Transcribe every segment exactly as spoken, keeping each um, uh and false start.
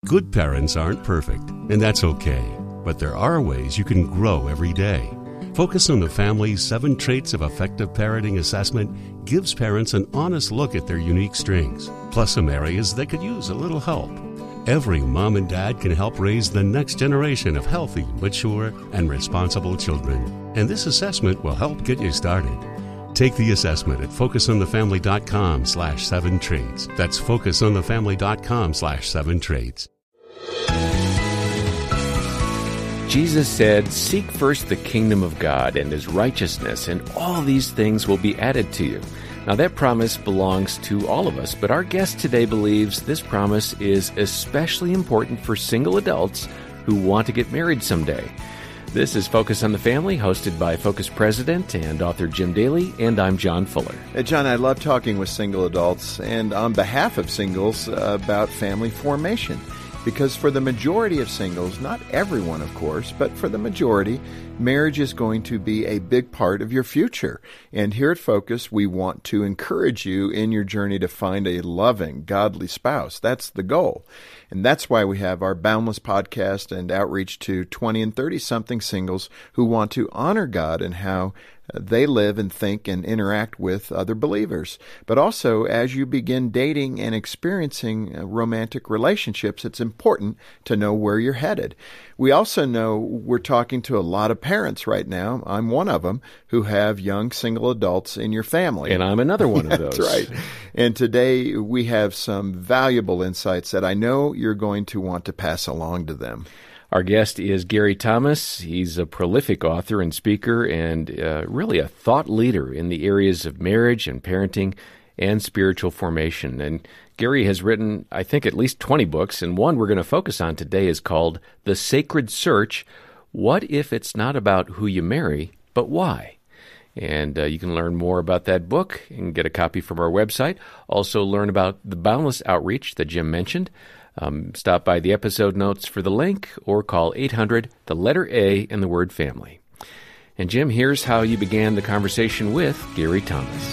Good parents aren't perfect, and that's okay. But there are ways you can grow every day. Focus on the Family's Seven Traits of Effective Parenting assessment gives parents an honest look at their unique strengths, plus some areas that could use a little help. Every mom and dad can help raise the next generation of healthy, mature, and responsible children. And this assessment will help get you started. Take the assessment at focusonthefamily.com slash seven traits. That's focusonthefamily.com slash seven traits. Jesus said, "Seek first the kingdom of God and His righteousness, and all these things will be added to you." Now, that promise belongs to all of us, but our guest today believes this promise is especially important for single adults who want to get married someday. This is Focus on the Family, hosted by Focus President and author Jim Daly, and I'm John Fuller. Hey, John, I love talking with single adults and on behalf of singles uh, about family formation. Because for the majority of singles, not everyone, of course, but for the majority, marriage is going to be a big part of your future. And here at Focus, we want to encourage you in your journey to find a loving, godly spouse. That's the goal. And that's why we have our Boundless podcast and outreach to twenty and thirty-something singles who want to honor God and how they live and think and interact with other believers. But also, as you begin dating and experiencing romantic relationships, it's important to know where you're headed. We also know we're talking to a lot of parents right now. I'm one of them who have young single adults in your family. And I'm another one of those. That's right. And today we have some valuable insights that I know you're going to want to pass along to them. Our guest is Gary Thomas. He's a prolific author and speaker and uh, really a thought leader in the areas of marriage and parenting and spiritual formation. And Gary has written, I think, at least twenty books, and one we're going to focus on today is called The Sacred Search: What If It's Not About Who You Marry, But Why? And uh, you can learn more about that book and get a copy from our website. Also learn about the Boundless Outreach that Jim mentioned. Um, stop by the episode notes for the link or call eight hundred, the letter A, and the word family. And Jim, here's how you began the conversation with Gary Thomas.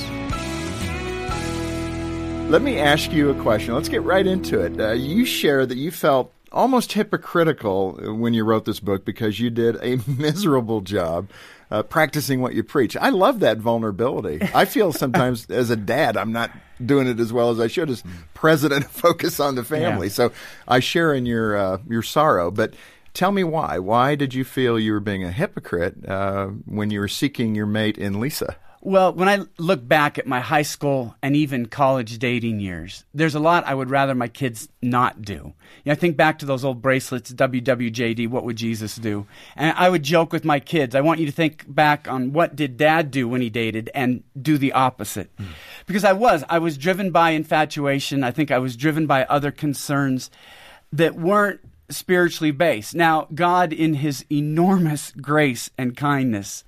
Let me ask you a question. Let's get right into it. Uh, you share that you felt almost hypocritical when you wrote this book because you did a miserable job uh, practicing what you preach. I love that vulnerability. I feel sometimes as a dad, I'm not doing it as well as I should as president of Focus on the Family. Yeah. So I share in your uh, your sorrow. But tell me why. Why did you feel you were being a hypocrite uh, when you were seeking your mate in Lisa? Well, when I look back at my high school and even college dating years, there's a lot I would rather my kids not do. You know, I think back to those old bracelets, W W J D, what would Jesus do? And I would joke with my kids, I want you to think back on what did Dad do when he dated and do the opposite. Mm. Because I was, I was driven by infatuation. I think I was driven by other concerns that weren't spiritually based. Now, God, in His enormous grace and kindness,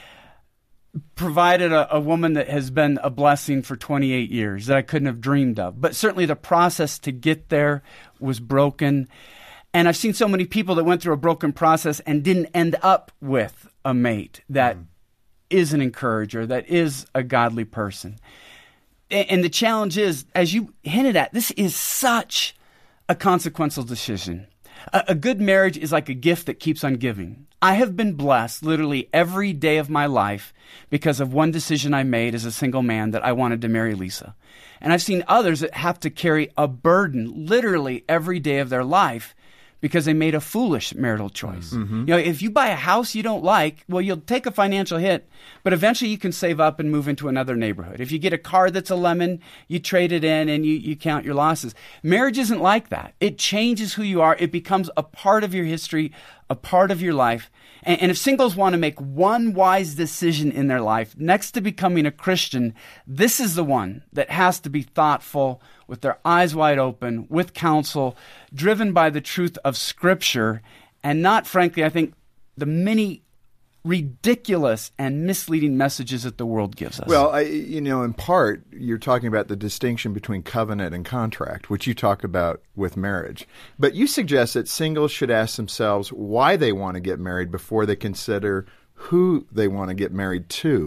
provided a, a woman that has been a blessing for twenty-eight years that I couldn't have dreamed of. But certainly the process to get there was broken. And I've seen so many people that went through a broken process and didn't end up with a mate that mm. is an encourager, that is a godly person. And, and the challenge is, as you hinted at, this is such a consequential decision. A, a good marriage is like a gift that keeps on giving. I have been blessed literally every day of my life because of one decision I made as a single man that I wanted to marry Lisa. And I've seen others that have to carry a burden literally every day of their life because they made a foolish marital choice. Mm-hmm. You know, if you buy a house you don't like, well, you'll take a financial hit, but eventually you can save up and move into another neighborhood. If you get a car that's a lemon, you trade it in and you, you count your losses. Marriage isn't like that. It changes who you are. It becomes a part of your history, a part of your life. And, and if singles want to make one wise decision in their life, next to becoming a Christian, this is the one that has to be thoughtful, with their eyes wide open, with counsel, driven by the truth of Scripture, and not, frankly, I think, the many ridiculous and misleading messages that the world gives us. Well, I, you know, in part, you're talking about the distinction between covenant and contract, which you talk about with marriage. But you suggest that singles should ask themselves why they want to get married before they consider who they want to get married to.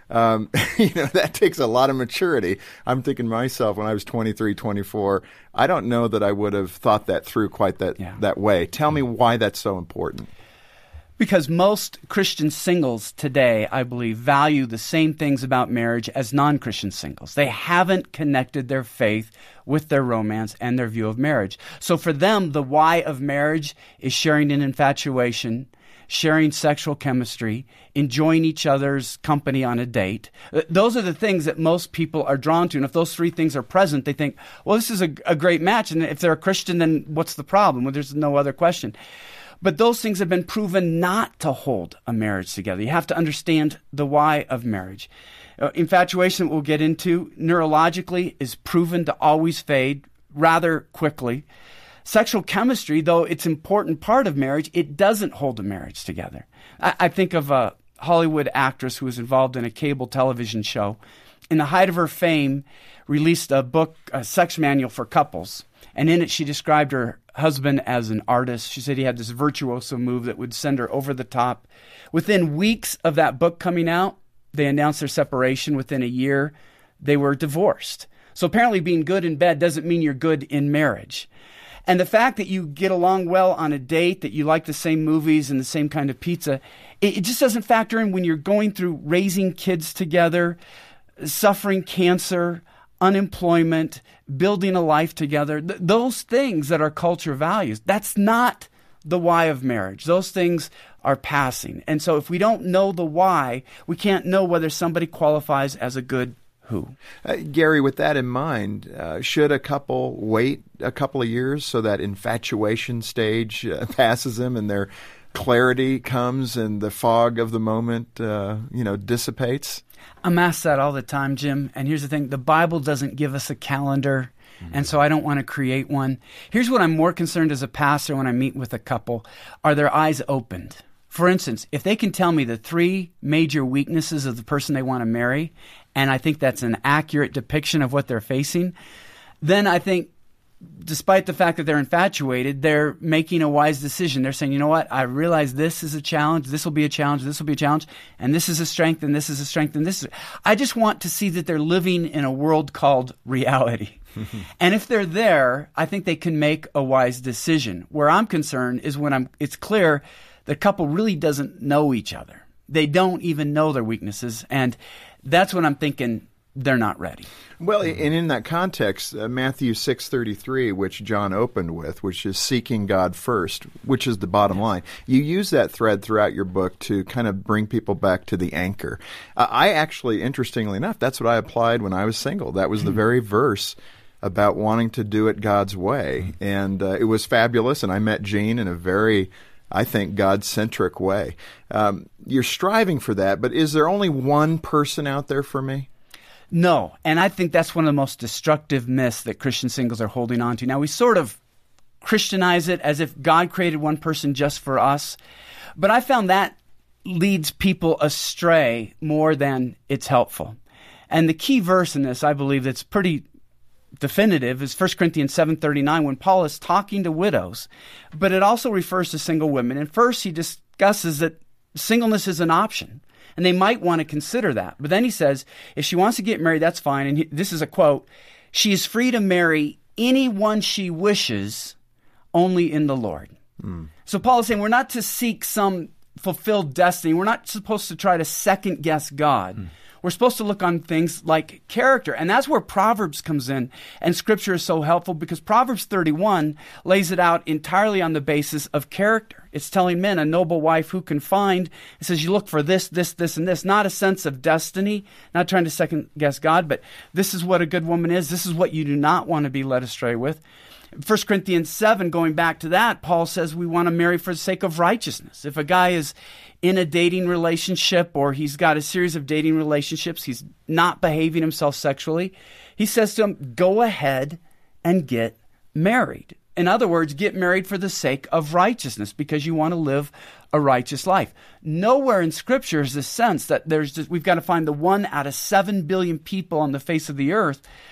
Um, you know, that takes a lot of maturity. I'm thinking to myself when I was twenty-three, twenty-four, I don't know that I would have thought that through quite that, yeah. that way. Tell me why that's so important. Because most Christian singles today, I believe, value the same things about marriage as non-Christian singles. They haven't connected their faith with their romance and their view of marriage. So for them, the why of marriage is sharing an infatuation, sharing sexual chemistry, enjoying each other's company on a date. Those are the things that most people are drawn to. And if those three things are present, they think, well, this is a, a great match. And if they're a Christian, then what's the problem? Well, there's no other question. But those things have been proven not to hold a marriage together. You have to understand the why of marriage. Uh, infatuation, we'll get into, neurologically is proven to always fade rather quickly. Sexual chemistry, though it's an important part of marriage, it doesn't hold a marriage together. I, I think of a Hollywood actress who was involved in a cable television show. In the height of her fame, released a book, a sex manual for couples. And in it, she described her husband as an artist. She said he had this virtuoso move that would send her over the top. Within weeks of that book coming out, they announced their separation. Within a year, they were divorced. So apparently being good in bed doesn't mean you're good in marriage. And the fact that you get along well on a date, that you like the same movies and the same kind of pizza, it, it just doesn't factor in when you're going through raising kids together, suffering cancer, unemployment, building a life together. Th- those things that our culture values, that's not the why of marriage. Those things are passing. And so if we don't know the why, we can't know whether somebody qualifies as a good who. Uh, Gary, with that in mind, uh, should a couple wait a couple of years so that infatuation stage uh, passes them and their clarity comes and the fog of the moment, uh, you know, dissipates? I'm asked that all the time, Jim. And here's the thing. The Bible doesn't give us a calendar, mm-hmm. and so I don't want to create one. Here's what I'm more concerned as a pastor when I meet with a couple. Are their eyes opened? For instance, if they can tell me the three major weaknesses of the person they want to marry, and I think that's an accurate depiction of what they're facing, then I think, despite the fact that they're infatuated, they're making a wise decision. They're saying, you know what, I realize this is a challenge, this will be a challenge, this will be a challenge, and this is a strength, and this is a strength, and this is... I just want to see that they're living in a world called reality. And if they're there, I think they can make a wise decision. Where I'm concerned is when I'm. it's clear the couple really doesn't know each other. They don't even know their weaknesses, and that's when I'm thinking they're not ready. Well, and in that context, uh, Matthew six thirty-three, which John opened with, which is seeking God first, which is the bottom line. You use that thread throughout your book to kind of bring people back to the anchor. Uh, I actually, interestingly enough, that's what I applied when I was single. That was the very verse about wanting to do it God's way. And uh, it was fabulous, and I met Jean in a very, I think, God-centric way. Um, you're striving for that, but is there only one person out there for me? No, and I think that's one of the most destructive myths that Christian singles are holding on to. Now, we sort of Christianize it as if God created one person just for us, but I found that leads people astray more than it's helpful. And the key verse in this, I believe, that's pretty definitive is First Corinthians seven thirty-nine, when Paul is talking to widows, but it also refers to single women. And first, he discusses that singleness is an option, and they might want to consider that. But then he says, if she wants to get married, that's fine. And he, this is a quote, she is free to marry anyone she wishes, only in the Lord. Mm. So Paul is saying we're not to seek some fulfilled destiny. We're not supposed to try to second guess God. Mm. We're supposed to look on things like character. And that's where Proverbs comes in. And Scripture is so helpful because Proverbs thirty-one lays it out entirely on the basis of character. It's telling men a noble wife who can find. It says you look for this, this, this, and this. Not a sense of destiny, not trying to second guess God, but this is what a good woman is. This is what you do not want to be led astray with. First Corinthians seven, going back to that, Paul says we want to marry for the sake of righteousness. If a guy is in a dating relationship or he's got a series of dating relationships, he's not behaving himself sexually, he says to him, go ahead and get married. In other words, get married for the sake of righteousness because you want to live a righteous life. Nowhere in Scripture is this sense that there's just, we've got to find the one out of seven billion people on the face of the earth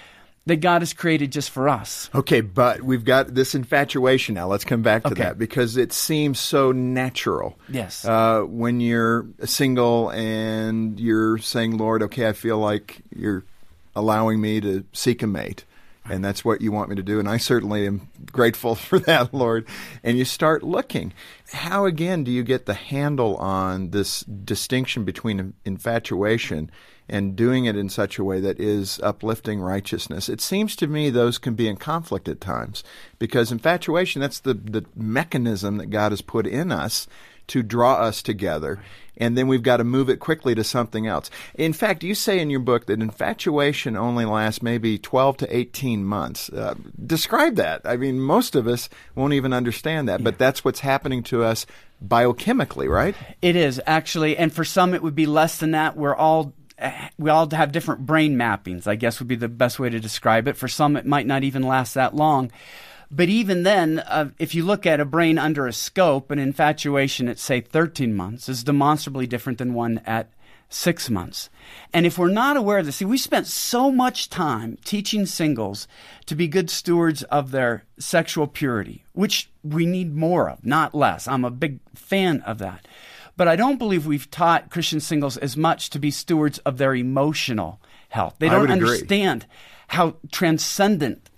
that God has created just for us. Okay, but we've got this infatuation now. Let's come back to Okay. that because it seems so natural. Yes. Uh, when you're single and you're saying, Lord, okay, I feel like you're allowing me to seek a mate. And that's what you want me to do. And I certainly am grateful for that, Lord. And you start looking. How, again, do you get the handle on this distinction between infatuation and doing it in such a way that is uplifting righteousness? It seems to me those can be in conflict at times because infatuation, that's the, the mechanism that God has put in us to draw us together. And then we've got to move it quickly to something else. In fact, you say in your book that infatuation only lasts maybe twelve to eighteen months. Uh, describe that. I mean, most of us won't even understand that, yeah. But that's what's happening to us biochemically, right? It is, actually. And for some, it would be less than that. We're all we all have different brain mappings, I guess would be the best way to describe it. For some, it might not even last that long. But even then, uh, if you look at a brain under a scope, an infatuation at, say, thirteen months is demonstrably different than one at six months. And if we're not aware of this, see, we spent so much time teaching singles to be good stewards of their sexual purity, which we need more of, not less. I'm a big fan of that. But I don't believe we've taught Christian singles as much to be stewards of their emotional health. They don't understand how transcendent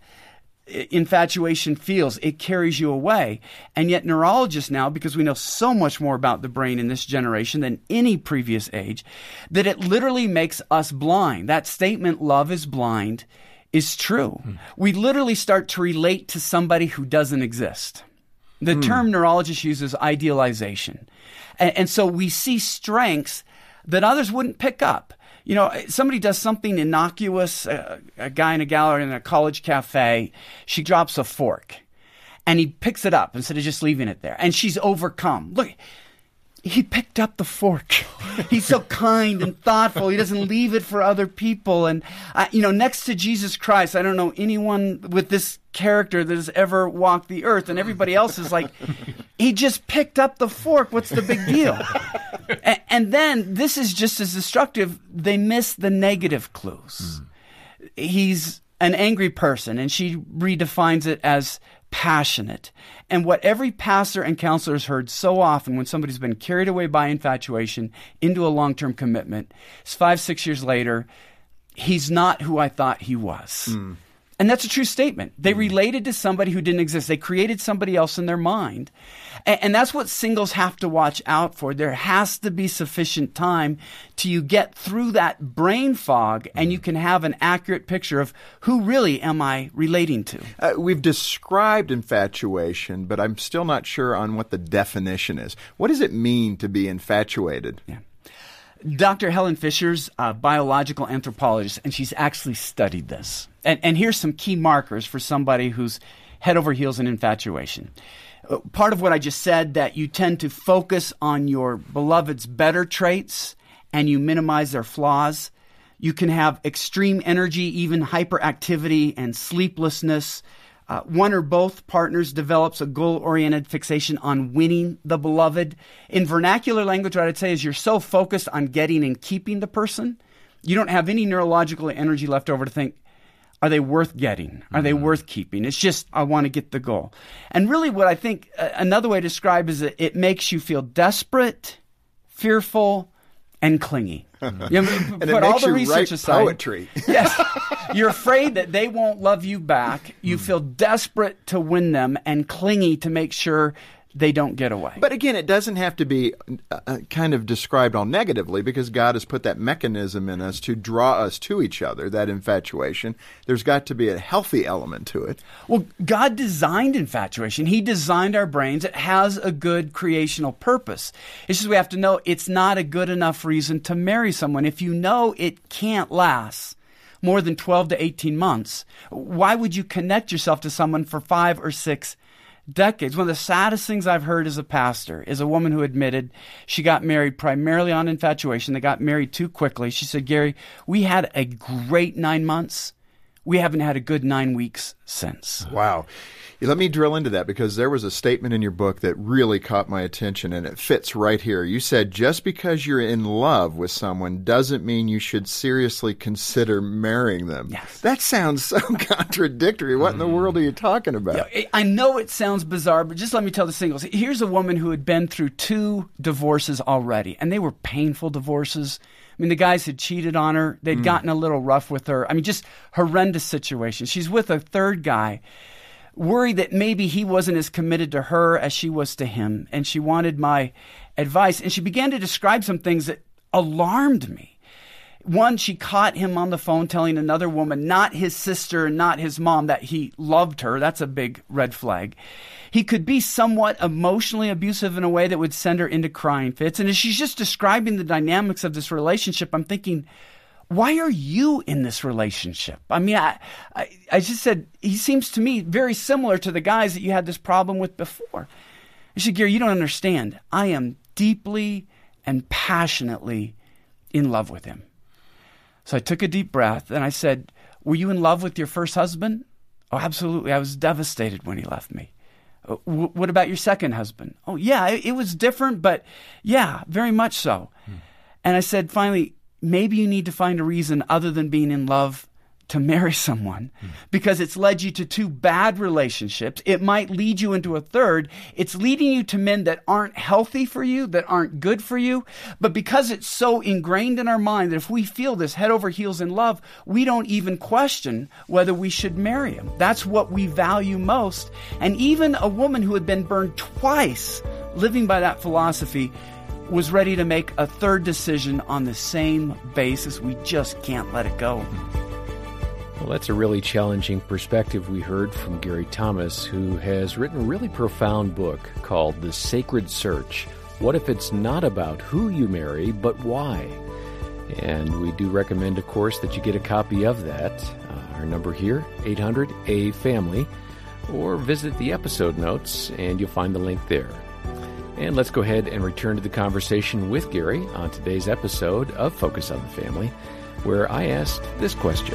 infatuation feels. It carries you away. And yet neurologists now, because we know so much more about the brain in this generation than any previous age, that it literally makes us blind. That statement, love is blind, is true. Hmm. We literally start to relate to somebody who doesn't exist. The hmm. term neurologist uses idealization. And, and so we see strengths that others wouldn't pick up. You know, somebody does something innocuous, uh, a guy and a gal are in a college cafe, she drops a fork, and he picks it up instead of just leaving it there, and she's overcome. Look, he picked up the fork. He's so kind and thoughtful. He doesn't leave it for other people. And, uh, you know, next to Jesus Christ, I don't know anyone with this character that has ever walked the earth, and everybody else is like, he just picked up the fork. What's the big deal? and, and then, this is just as destructive, they miss the negative clues. Mm. He's an angry person, and she redefines it as passionate. And what every pastor and counselor has heard so often when somebody's been carried away by infatuation into a long-term commitment is five, six years later, he's not who I thought he was. Mm. And that's a true statement. They mm. related to somebody who didn't exist. They created somebody else in their mind. And, and that's what singles have to watch out for. There has to be sufficient time till you get through that brain fog mm. and you can have an accurate picture of who really am I relating to. Uh, we've described infatuation, but I'm still not sure on what the definition is. What does it mean to be infatuated? Yeah. Doctor Helen Fisher's a biological anthropologist, and she's actually studied this. And, and here's some key markers for somebody who's head over heels in infatuation. Uh, part of what I just said, that you tend to focus on your beloved's better traits and you minimize their flaws. You can have extreme energy, even hyperactivity and sleeplessness. Uh, one or both partners develops a goal-oriented fixation on winning the beloved. In vernacular language, what I'd say is you're so focused on getting and keeping the person, you don't have any neurological energy left over to think, are they worth getting? Are mm-hmm. they worth keeping? It's just, I want to get the goal. And really what I think uh, another way to describe is that it makes you feel desperate, fearful, and clingy. Mm-hmm. You know, and put it makes all the you research write aside. Poetry. Yes. You're afraid that they won't love you back. You mm. feel desperate to win them and clingy to make sure they don't get away. But again, it doesn't have to be uh, kind of described all negatively, because God has put that mechanism in us to draw us to each other, that infatuation. There's got to be a healthy element to it. Well, God designed infatuation. He designed our brains. It has a good creational purpose. It's just we have to know it's not a good enough reason to marry someone. If you know it can't last more than twelve to eighteen months, why would you connect yourself to someone for five or six decades? One of the saddest things I've heard as a pastor is a woman who admitted she got married primarily on infatuation. They got married too quickly. She said, Gary, we had a great nine months. We haven't had a good nine weeks since. Wow. Let me drill into that, because there was a statement in your book that really caught my attention, and it fits right here. You said, just because you're in love with someone doesn't mean you should seriously consider marrying them. Yes. That sounds so contradictory. What in the world are you talking about? Yeah, I know it sounds bizarre, but just let me tell the singles. Here's a woman who had been through two divorces already, and they were painful divorces. I mean, the guys had cheated on her. They'd mm. gotten a little rough with her. I mean, just horrendous situation. She's with a third guy, worried that maybe he wasn't as committed to her as she was to him. And she wanted my advice. And she began to describe some things that alarmed me. One, she caught him on the phone telling another woman, not his sister and not his mom, that he loved her. That's a big red flag. He could be somewhat emotionally abusive in a way that would send her into crying fits. And as she's just describing the dynamics of this relationship, I'm thinking, why are you in this relationship? I mean, I, I, I just said, he seems to me very similar to the guys that you had this problem with before. I said, Gary, you don't understand. I am deeply and passionately in love with him. So I took a deep breath and I said, were you in love with your first husband? Oh, absolutely. I was devastated when he left me. W- what about your second husband? Oh, yeah, it, it was different, but yeah, very much so. Hmm. And I said, finally, maybe you need to find a reason other than being in love to marry someone, mm. because it's led you to two bad relationships. It might lead you into a third. It's leading you to men that aren't healthy for you, that aren't good for you. But because it's so ingrained in our mind that if we feel this head over heels in love, we don't even question whether we should marry him. That's what we value most. And even a woman who had been burned twice living by that philosophy was ready to make a third decision on the same basis. We just can't let it go. Well, that's a really challenging perspective we heard from Gary Thomas, who has written a really profound book called The Sacred Search. What if it's not about who you marry, but why? And we do recommend, of course, that you get a copy of that. Uh, our number here, eight hundred A family, or visit the episode notes and you'll find the link there. And let's go ahead and return to the conversation with Gary on today's episode of Focus on the Family, where I asked this question.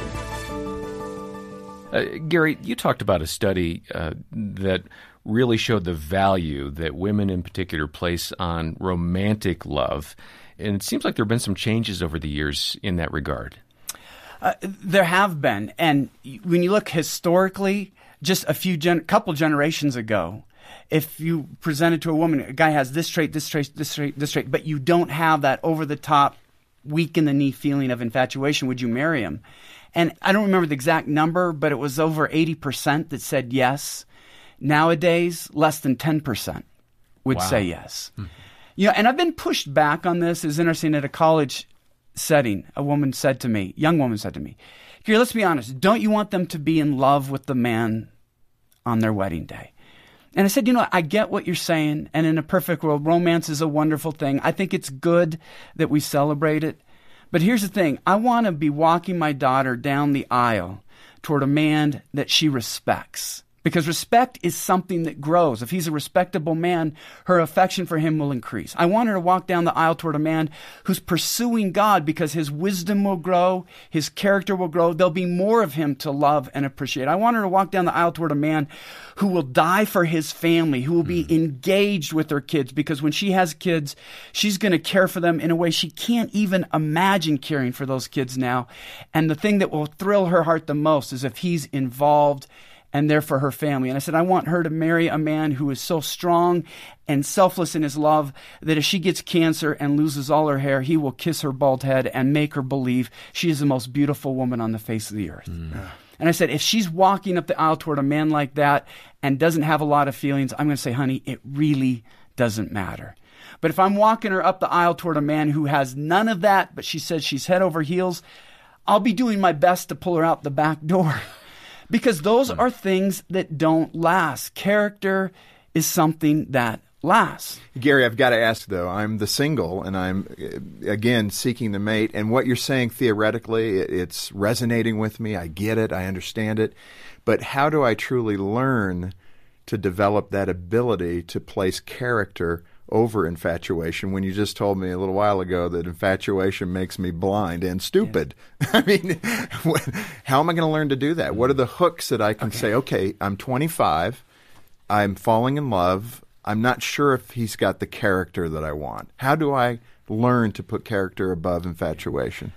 Uh, Gary, you talked about a study uh, that really showed the value that women in particular place on romantic love. And it seems like there have been some changes over the years in that regard. Uh, there have been. And when you look historically, just a few gen- couple generations ago, if you presented to a woman, a guy has this trait, this trait, this trait, this trait, but you don't have that over-the-top, weak-in-the-knee feeling of infatuation, would you marry him? And I don't remember the exact number, but it was over eighty percent that said yes. Nowadays, less than ten percent would wow. say yes. Hmm. You know, and I've been pushed back on this. It was interesting at a college setting. A woman said to me, young woman said to me, Gary, let's be honest. Don't you want them to be in love with the man on their wedding day? And I said, you know, I get what you're saying. And in a perfect world, romance is a wonderful thing. I think it's good that we celebrate it. But here's the thing. I want to be walking my daughter down the aisle toward a man that she respects. Because respect is something that grows. If he's a respectable man, her affection for him will increase. I want her to walk down the aisle toward a man who's pursuing God because his wisdom will grow, his character will grow. There'll be more of him to love and appreciate. I want her to walk down the aisle toward a man who will die for his family, who will be mm. engaged with her kids, because when she has kids, she's going to care for them in a way she can't even imagine caring for those kids now. And the thing that will thrill her heart the most is if he's involved and there for her family. And I said, I want her to marry a man who is so strong and selfless in his love that if she gets cancer and loses all her hair, he will kiss her bald head and make her believe she is the most beautiful woman on the face of the earth. Mm. And I said, if she's walking up the aisle toward a man like that and doesn't have a lot of feelings, I'm going to say, honey, it really doesn't matter. But if I'm walking her up the aisle toward a man who has none of that, but she says she's head over heels, I'll be doing my best to pull her out the back door. Because those are things that don't last. Character is something that lasts. Gary, I've got to ask, though. I'm the single, and I'm, again, seeking the mate. And what you're saying theoretically, it's resonating with me. I get it. I understand it. But how do I truly learn to develop that ability to place character over infatuation when you just told me a little while ago that infatuation makes me blind and stupid. Yeah. I mean, how am I going to learn to do that? What are the hooks that I can okay. say, okay, I'm twenty-five, I'm falling in love, I'm not sure if he's got the character that I want. How do I learn to put character above infatuation?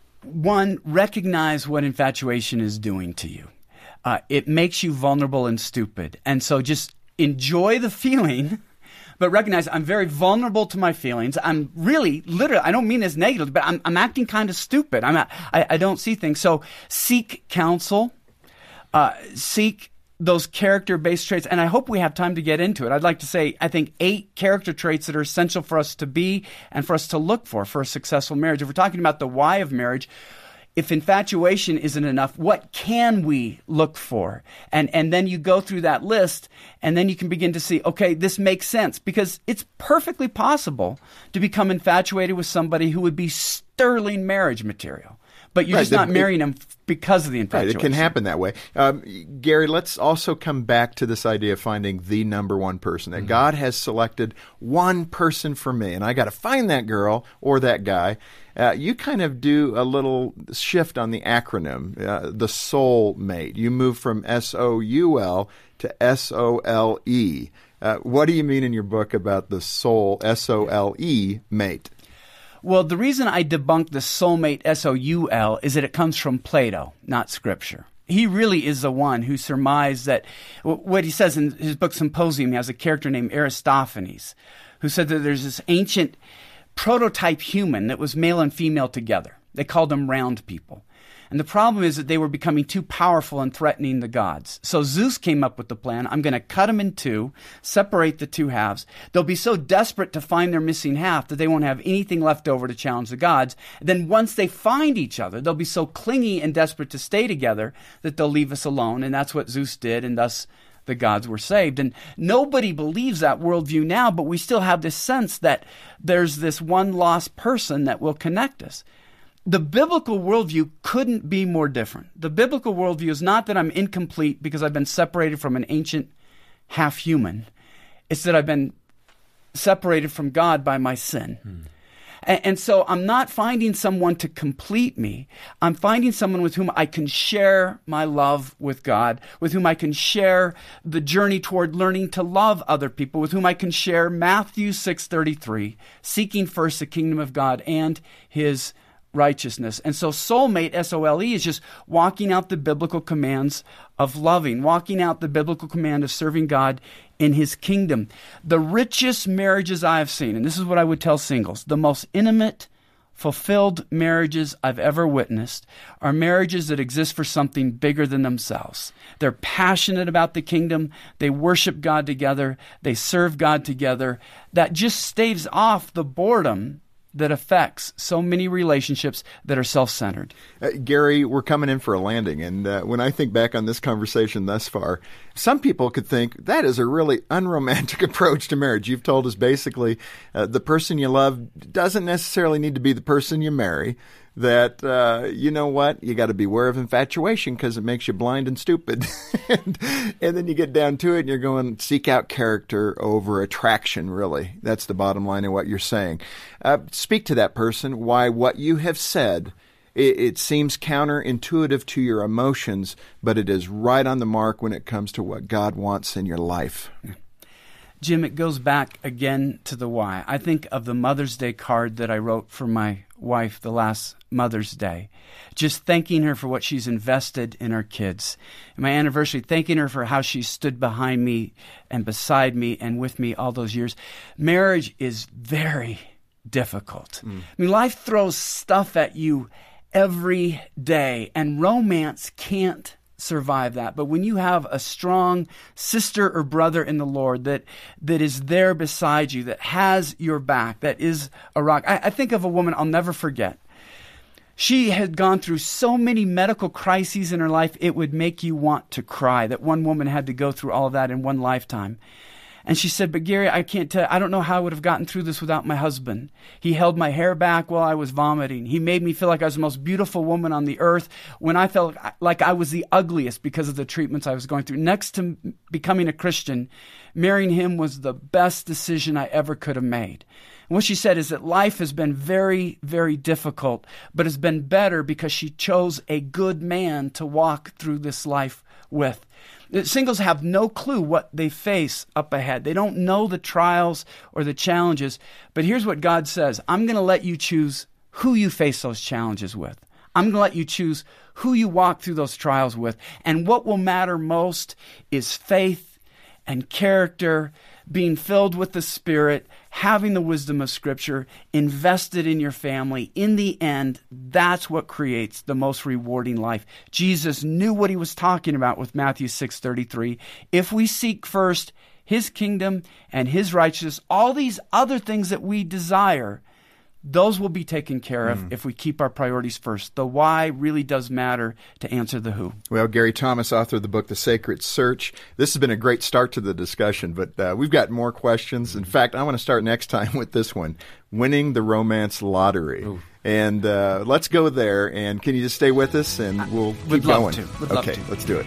One, recognize what infatuation is doing to you. Uh, it makes you vulnerable and stupid. And so just enjoy the feeling, but recognize I'm very vulnerable to my feelings. I'm really, literally, I don't mean this negatively, but I'm, I'm acting kind of stupid. I'm not, I, I don't see things. So seek counsel, uh, seek those character-based traits, and I hope we have time to get into it. I'd like to say, I think, eight character traits that are essential for us to be and for us to look for for a successful marriage. If we're talking about the why of marriage, if infatuation isn't enough, what can we look for? And and then you go through that list, and then you can begin to see, okay, this makes sense, because it's perfectly possible to become infatuated with somebody who would be sterling marriage material. But you're right, just not the, marrying them because of the infatuation. Right, it can happen that way. Um, Gary, let's also come back to this idea of finding the number one person. That mm-hmm. God has selected one person for me, and I got to find that girl or that guy. Uh, you kind of do a little shift on the acronym, uh, the soul mate. You move from S O U L to S O L E. Uh, what do you mean in your book about the soul, S O L E, mate? Well, the reason I debunk the soulmate, S O U L, is that it comes from Plato, not Scripture. He really is the one who surmised that, what he says in his book Symposium, he has a character named Aristophanes, who said that there's this ancient prototype human that was male and female together. They called them round people. And the problem is that they were becoming too powerful and threatening the gods. So Zeus came up with the plan. I'm going to cut them in two, separate the two halves. They'll be so desperate to find their missing half that they won't have anything left over to challenge the gods. Then once they find each other, they'll be so clingy and desperate to stay together that they'll leave us alone. And that's what Zeus did, and thus the gods were saved. And nobody believes that worldview now, but we still have this sense that there's this one lost person that will connect us. The biblical worldview couldn't be more different. The biblical worldview is not that I'm incomplete because I've been separated from an ancient half-human. It's that I've been separated from God by my sin. Hmm. And, and so I'm not finding someone to complete me. I'm finding someone with whom I can share my love with God, with whom I can share the journey toward learning to love other people, with whom I can share Matthew six thirty-three, seeking first the kingdom of God and His righteousness. And so soulmate, S O L E, is just walking out the biblical commands of loving, walking out the biblical command of serving God in His kingdom. The richest marriages I have seen, and this is what I would tell singles, the most intimate, fulfilled marriages I've ever witnessed are marriages that exist for something bigger than themselves. They're passionate about the kingdom. They worship God together. They serve God together. That just staves off the boredom that affects so many relationships that are self-centered. Uh, Gary, we're coming in for a landing, and uh, when I think back on this conversation thus far, some people could think that is a really unromantic approach to marriage. You've told us basically uh, the person you love doesn't necessarily need to be the person you marry, that, uh, you know what, you got to beware of infatuation because it makes you blind and stupid. and, and then you get down to it and you're going, seek out character over attraction, really. That's the bottom line of what you're saying. Uh, speak to that person why what you have said, it, it seems counterintuitive to your emotions, but it is right on the mark when it comes to what God wants in your life. Jim, it goes back again to the why. I think of the Mother's Day card that I wrote for my wife the last Mother's Day, just thanking her for what she's invested in our kids. And my anniversary, thanking her for how she stood behind me and beside me and with me all those years. Marriage is very difficult. Mm. I mean, life throws stuff at you every day, and romance can't survive that. But when you have a strong sister or brother in the Lord that that is there beside you, that has your back, that is a rock. I, I think of a woman I'll never forget. She had gone through so many medical crises in her life, it would make you want to cry, that one woman had to go through all of that in one lifetime. And she said, but Gary, I can't tell, I don't know how I would have gotten through this without my husband. He held my hair back while I was vomiting. He made me feel like I was the most beautiful woman on the earth when I felt like I was the ugliest because of the treatments I was going through. Next to becoming a Christian, marrying him was the best decision I ever could have made. And what she said is that life has been very, very difficult, but has been better because she chose a good man to walk through this life with. Singles have no clue what they face up ahead. They don't know the trials or the challenges. But here's what God says. I'm going to let you choose who you face those challenges with. I'm going to let you choose who you walk through those trials with. And what will matter most is faith and character, being filled with the Spirit, having the wisdom of Scripture, invested in your family. In the end, that's what creates the most rewarding life. Jesus knew what he was talking about with Matthew six thirty-three. If we seek first his kingdom and his righteousness, all these other things that we desire, those will be taken care of mm. if we keep our priorities first. The why really does matter to answer the who. Well, Gary Thomas, author of the book, The Sacred Search. This has been a great start to the discussion, but uh, we've got more questions. In fact, I want to start next time with this one, winning the romance lottery. Ooh. And uh, let's go there. And can you just stay with us, and we'll keep Would going? Love to. Would okay, love to. Let's do it.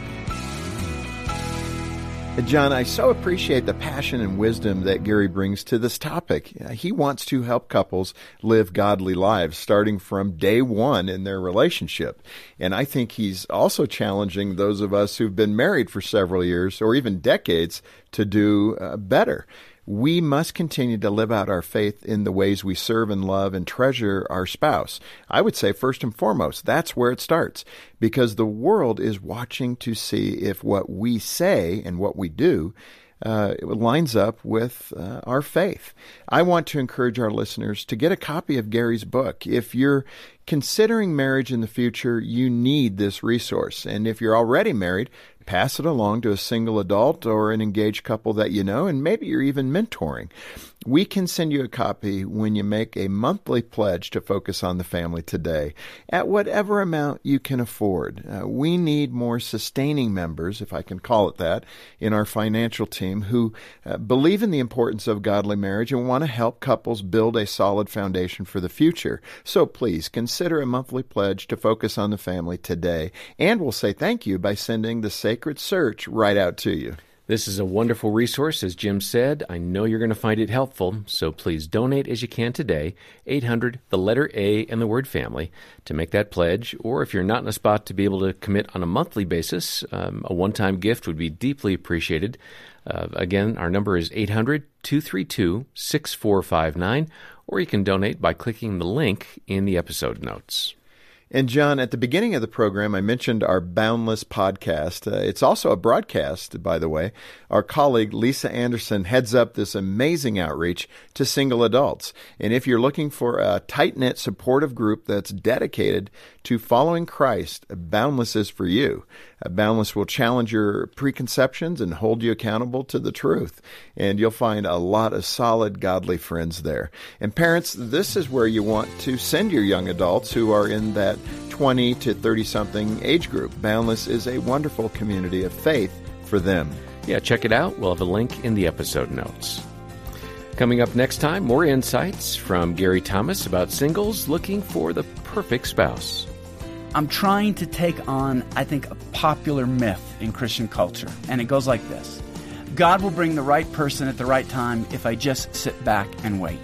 John, I so appreciate the passion and wisdom that Gary brings to this topic. He wants to help couples live godly lives starting from day one in their relationship. And I think he's also challenging those of us who've been married for several years or even decades to do uh, better. We must continue to live out our faith in the ways we serve and love and treasure our spouse. I would say first and foremost, that's where it starts, because the world is watching to see if what we say and what we do uh, it lines up with uh, our faith. I want to encourage our listeners to get a copy of Gary's book. If you're considering marriage in the future, you need this resource. And if you're already married, pass it along to a single adult or an engaged couple that you know, and maybe you're even mentoring. We can send you a copy when you make a monthly pledge to focus on the family today at whatever amount you can afford. Uh, we need more sustaining members, if I can call it that, in our financial team who uh, believe in the importance of godly marriage and want to help couples build a solid foundation for the future. So please consider a monthly pledge to focus on the family today, and we'll say thank you by sending the Sacred Search right out to you. This is a wonderful resource, as Jim said. I know you're going to find it helpful, so please donate as you can today, eight hundred, the letter A, and the word family, to make that pledge. Or if you're not in a spot to be able to commit on a monthly basis, um, a one-time gift would be deeply appreciated. Uh, again, our number is eight hundred, two three two, six four five nine, or you can donate by clicking the link in the episode notes. And John, at the beginning of the program, I mentioned our Boundless podcast. Uh, it's also a broadcast, by the way. Our colleague, Lisa Anderson, heads up this amazing outreach to single adults. And if you're looking for a tight-knit, supportive group that's dedicated to following Christ, Boundless is for you. Uh, Boundless will challenge your preconceptions and hold you accountable to the truth. And you'll find a lot of solid, godly friends there. And parents, this is where you want to send your young adults who are in that twenty to thirty-something age group. Boundless is a wonderful community of faith for them. Yeah, check it out. We'll have a link in the episode notes. Coming up next time, more insights from Gary Thomas about singles looking for the perfect spouse. I'm trying to take on, I think, a popular myth in Christian culture, and it goes like this. God will bring the right person at the right time if I just sit back and wait.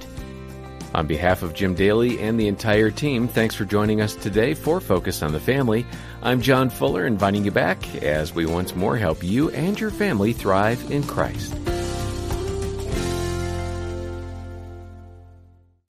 On behalf of Jim Daly and the entire team, thanks for joining us today for Focus on the Family. I'm John Fuller, inviting you back as we once more help you and your family thrive in Christ.